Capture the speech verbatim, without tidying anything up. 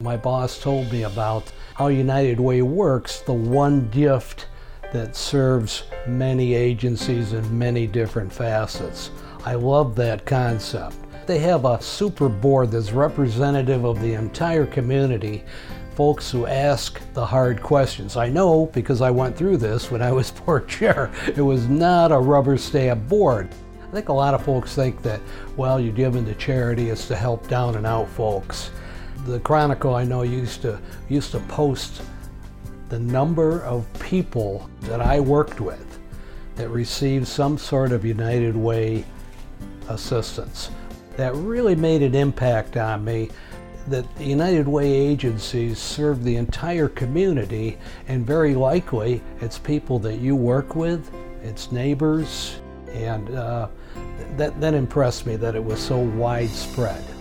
my boss told me about how United Way works, the one gift that serves many agencies in many different facets. I love that concept. They have a super board that's representative of the entire community, folks who ask the hard questions. I know because I went through this when I was board chair. It was not a rubber stamp board. I think a lot of folks think that, well, you give into charity is to help down and out folks. The Chronicle, I know, used to used to post the number of people that I worked with that received some sort of United Way assistance. That really made an impact on me, that the United Way agencies serve the entire community, and very likely it's people that you work with, it's neighbors, and uh, that, that impressed me that it was so widespread.